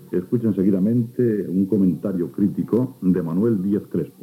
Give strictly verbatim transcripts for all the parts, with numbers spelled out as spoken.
Escuchen seguidamente un comentario crítico de Manuel Díaz Crespo.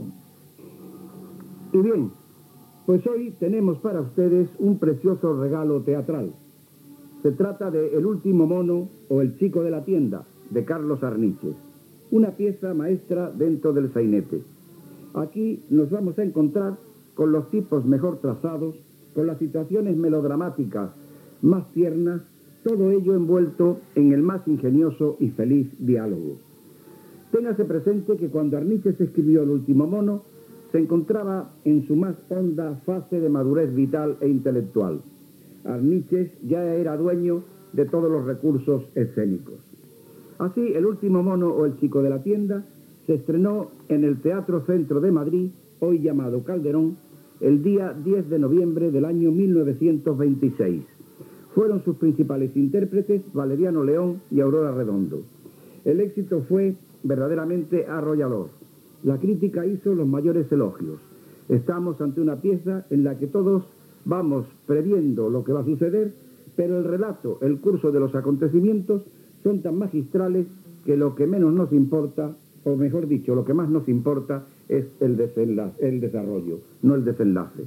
Y bien, pues hoy tenemos para ustedes un precioso regalo teatral. Se trata de El último mono o El chico de la tienda, de Carlos Arniches. Una pieza maestra dentro del sainete. Aquí nos vamos a encontrar con los tipos mejor trazados, con las situaciones melodramáticas más tiernas, todo ello envuelto en el más ingenioso y feliz diálogo. Téngase presente que cuando Arniches escribió El último mono, se encontraba en su más honda fase de madurez vital e intelectual. Arniches ya era dueño de todos los recursos escénicos. Así, El último mono o El chico de la tienda se estrenó en el Teatro Centro de Madrid, hoy llamado Calderón, el día diez de noviembre del año mil novecientos veintiséis. Fueron sus principales intérpretes Valeriano León y Aurora Redondo. El éxito fue verdaderamente arrollador. La crítica hizo los mayores elogios. Estamos ante una pieza en la que todos vamos previendo lo que va a suceder, pero el relato, el curso de los acontecimientos son tan magistrales que lo que menos nos importa, o mejor dicho, lo que más nos importa es el desenlace, el desarrollo, no el desenlace.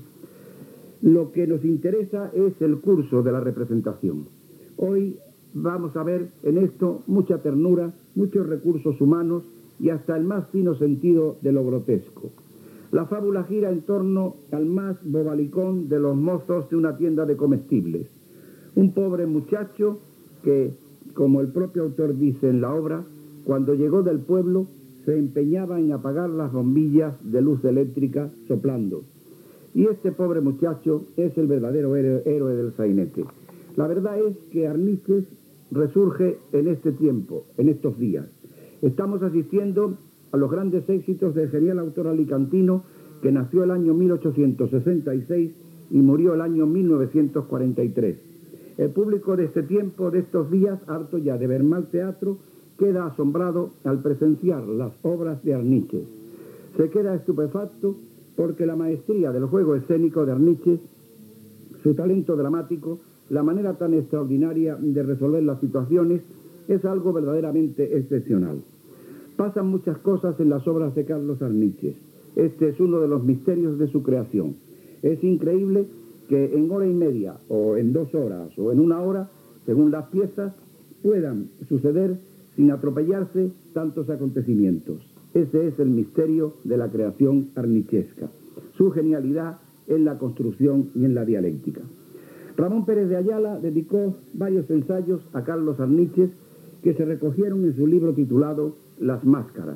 Lo que nos interesa es el curso de la representación. Hoy vamos a ver en esto mucha ternura, muchos recursos humanos y hasta el más fino sentido de lo grotesco. La fábula gira en torno al más bobalicón de los mozos de una tienda de comestibles. Un pobre muchacho que, como el propio autor dice en la obra, cuando llegó del pueblo se empeñaba en apagar las bombillas de luz eléctrica soplando. Y este pobre muchacho es el verdadero héroe del sainete. La verdad es que Arniches resurge en este tiempo, en estos días. Estamos asistiendo a los grandes éxitos del genial autor alicantino que nació el año mil ochocientos sesenta y seis y murió el año mil novecientos cuarenta y tres. El público de este tiempo, de estos días, harto ya de ver mal teatro, queda asombrado al presenciar las obras de Arniches. Se queda estupefacto porque la maestría del juego escénico de Arniches, su talento dramático, la manera tan extraordinaria de resolver las situaciones, es algo verdaderamente excepcional. Pasan muchas cosas en las obras de Carlos Arniches. Este es uno de los misterios de su creación. Es increíble que en hora y media, o en dos horas, o en una hora, según las piezas, puedan suceder sin atropellarse tantos acontecimientos. Ese es el misterio de la creación arnichesca. Su genialidad en la construcción y en la dialéctica. Ramón Pérez de Ayala dedicó varios ensayos a Carlos Arniches que se recogieron en su libro titulado Las Máscaras.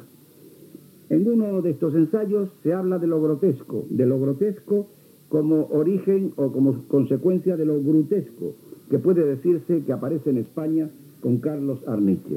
En uno de estos ensayos se habla de lo grotesco, de lo grotesco como origen o como consecuencia de lo grotesco, que puede decirse que aparece en España con Carlos Arniches.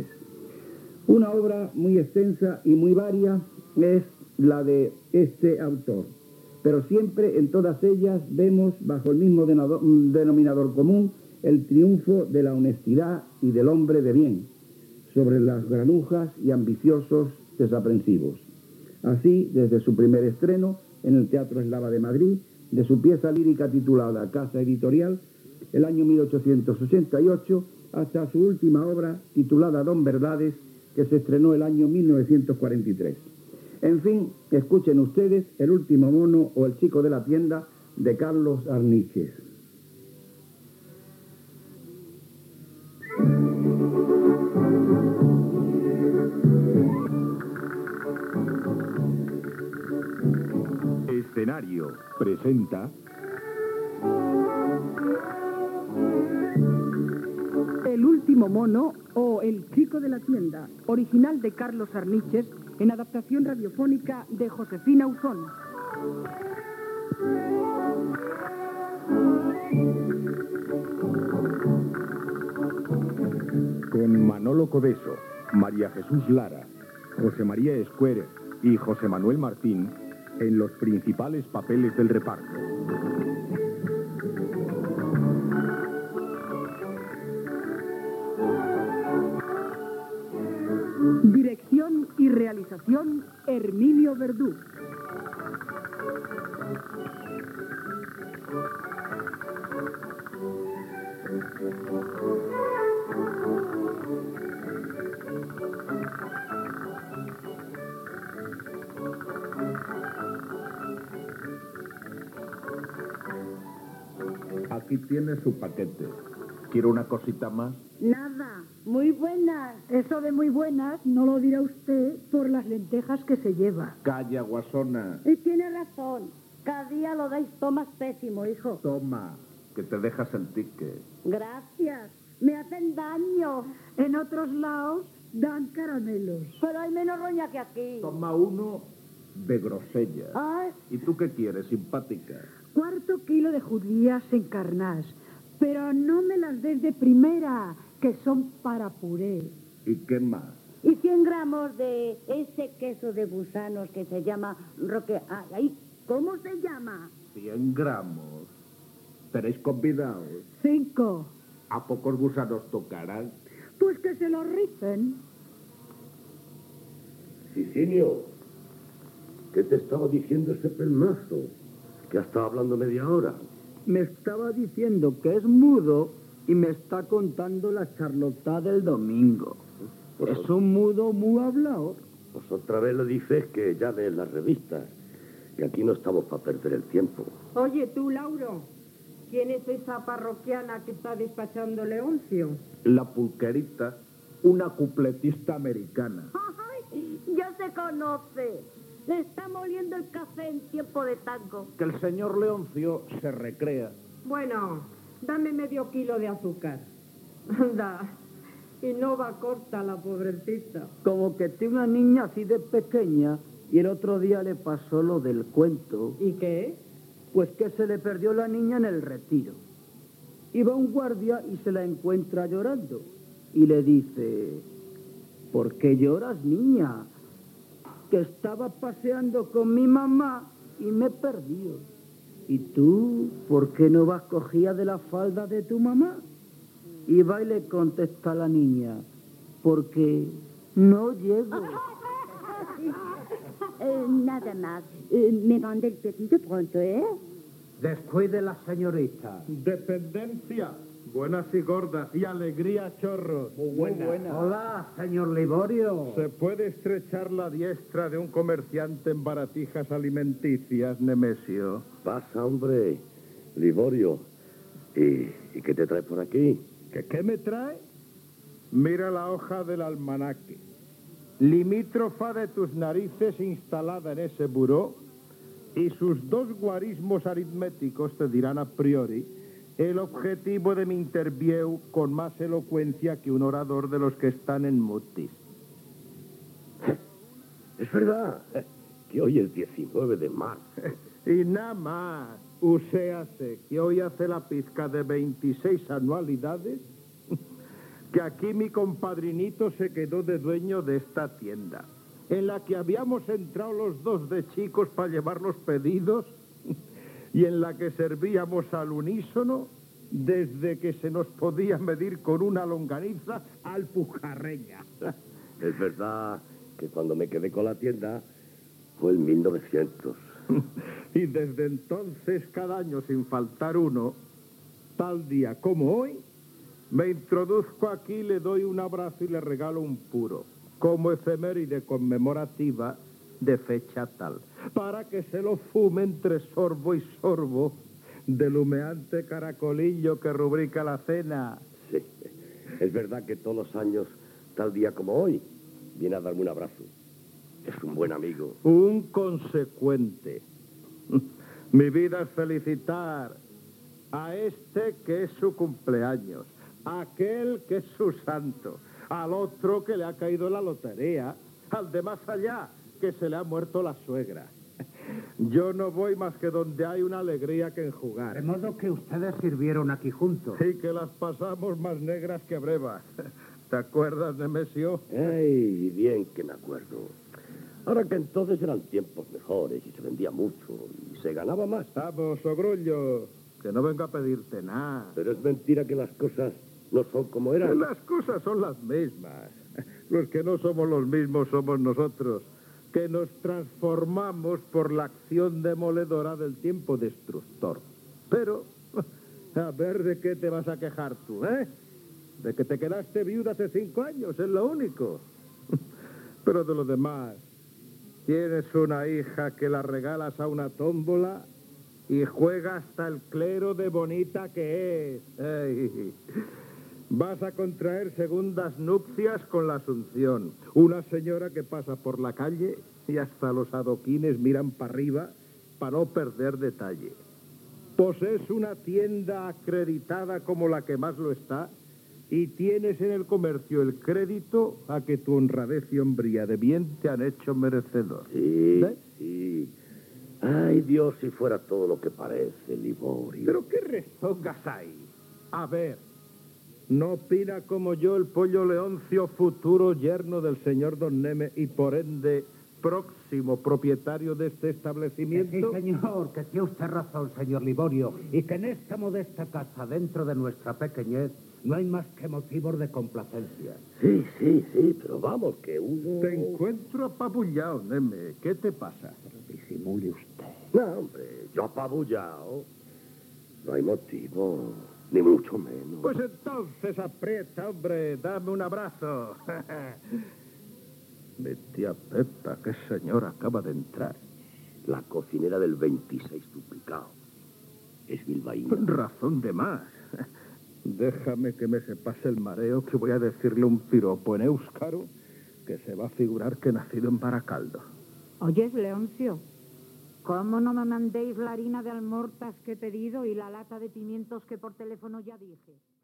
Una obra muy extensa y muy varia es la de este autor, pero siempre en todas ellas vemos bajo el mismo denominador común el triunfo de la honestidad y del hombre de bien sobre las granujas y ambiciosos desaprensivos. Así, desde su primer estreno en el Teatro Eslava de Madrid, de su pieza lírica titulada Casa Editorial, el año mil ochocientos ochenta y ocho, hasta su última obra titulada Don Verdades, que se estrenó el año mil novecientos cuarenta y tres. En fin, escuchen ustedes El último mono o El chico de la tienda de Carlos Arniches. Escenario presenta El último mono o El chico de la tienda, original de Carlos Arniches, en adaptación radiofónica de Josefina Uzón. con Manolo Codeso, María Jesús Lara, José María Escuer y José Manuel Martín en los principales papeles del reparto. Dirección y realización, Herminio Verdú. aquí tiene su paquete. ¿Quiere una cosita más? Nada, muy buenas. Eso de muy buenas no lo dirá usted por las lentejas que se lleva. Calla, guasona. Y tiene razón. Cada día lo dais todo más pésimo, hijo. Toma, que te dejas el ticket. Gracias. Me hacen daño. En otros lados dan caramelos. Pero hay menos roña que aquí. Toma uno de grosella. Ay, ¿Y tú qué quieres, simpática? Cuarto kilo de judías encarnadas. Pero no me las des de primera, que son para puré. ¿Y qué más? y cien gramos de ese queso de gusanos que se llama roque... Ay, ay, ¿cómo se llama? Cien gramos. Tenéis convidados. Cinco. ¿A pocos gusanos tocarán? Pues que se los ricen. Sicinio, ¿qué te estaba diciendo ese pelmazo? Que ha estado hablando media hora. Me estaba diciendo que es mudo y me está contando la charlotá del domingo. Pues es un mudo muy hablador. Pues otra vez le dices que ya lees las revistas. Y aquí no estamos para perder el tiempo. Oye, tú, Lauro, ¿quién es esa parroquiana que está despachando Leoncio? La pulquerita, una cupletista americana. Ay, ya se conoce. Le está moliendo el café en tiempo de tango. Que el señor Leoncio se recrea. Bueno, dame medio kilo de azúcar. Anda, y no va corta la pobrecita. Como que tiene una niña así de pequeña y el otro día le pasó lo del cuento. ¿Y qué? Pues que se le perdió la niña en el retiro. Iba un guardia y se la encuentra llorando. Y le dice, ¿por qué lloras, niña? Que estaba paseando con mi mamá y me perdió. ¿Y tú, por qué no vas cogida de la falda de tu mamá? Y va y le contesta a la niña, porque no llego. Eh, nada más. Eh, me manda el pedido pronto, ¿eh? Descuide la señorita. Dependencia, buenas y gordas, y alegría, chorros. Muy buena. Hola, señor Liborio. ¿Se puede estrechar la diestra de un comerciante en baratijas alimenticias, Nemesio? Pasa, hombre, Liborio. ¿Y, ¿y qué te traes por aquí? ¿Qué, qué me trae? Mira la hoja del almanaque. Limítrofa de tus narices instalada en ese buró, y sus dos guarismos aritméticos te dirán a priori el objetivo de mi interview con más elocuencia que un orador de los que están en mutis. Es verdad que hoy es diecinueve de marzo. Y nada más, uséase que hoy hace la pizca de veintiséis anualidades, que aquí mi compadrinito se quedó de dueño de esta tienda, en la que habíamos entrado los dos de chicos para llevar los pedidos y en la que servíamos al unísono desde que se nos podía medir con una longaniza alpujarreña. Es verdad que cuando me quedé con la tienda fue en mil novecientos. Y desde entonces, cada año sin faltar uno, tal día como hoy, me introduzco aquí, le doy un abrazo y le regalo un puro, como efeméride conmemorativa de fecha tal, para que se lo fume entre sorbo y sorbo del humeante caracolillo que rubrica la cena. Sí, es verdad que todos los años, tal día como hoy, viene a darme un abrazo. Es un buen amigo. Un consecuente. Mi vida es felicitar a este que es su cumpleaños, a aquel que es su santo, al otro que le ha caído la lotería, al de más allá que se le ha muerto la suegra. Yo no voy más que donde hay una alegría que enjugar. De modo que ustedes sirvieron aquí juntos. Y que las pasamos más negras que brevas. ¿Te acuerdas, Nemesio? Ay, bien que me acuerdo. Ahora que entonces eran tiempos mejores y se vendía mucho y se ganaba más. Vamos, Sogrullo, que no vengo a pedirte nada. Pero es mentira que las cosas no son como eran. Las cosas son las mismas. Los que no somos los mismos somos nosotros, que nos transformamos por la acción demoledora del tiempo destructor. Pero, a ver de qué te vas a quejar tú, ¿eh? De que te quedaste viuda hace cinco años, es lo único. Pero de lo demás, tienes una hija que la regalas a una tómbola y juega hasta el clero de bonita que es. Ey. Vas a contraer segundas nupcias con la Asunción, una señora que pasa por la calle y hasta los adoquines miran para arriba para no perder detalle. Posees una tienda acreditada como la que más lo está y tienes en el comercio el crédito a que tu honradez y hombría de bien te han hecho merecedor. Sí, ¿Ves? sí. Ay, Dios, si fuera todo lo que parece, Liborio. ¿Pero qué rezongas hay? A ver, ¿no opina como yo el pollo Leoncio, futuro yerno del señor Don Neme y por ende próximo propietario de este establecimiento? Sí, señor, que tiene usted razón, señor Liborio, y que en esta modesta casa, dentro de nuestra pequeñez, no hay más que motivos de complacencia. Sí, sí, sí, pero vamos, que uno... Te encuentro apabullado, Neme. ¿Qué te pasa? Disimule usted. No, hombre, yo apabullado. No hay motivo, ni mucho menos. Pues entonces aprieta, hombre, dame un abrazo. Mi tía Pepa, qué señora acaba de entrar. La cocinera del veintiséis duplicado. Es bilbaína. Razón de más. Déjame que me se pase el mareo, que voy a decirle un piropo en éuscaro que se va a figurar que he nacido en Baracaldo. Oyes, Leoncio, ¿cómo no me mandéis la harina de almortas que he pedido y la lata de pimientos que por teléfono ya dije?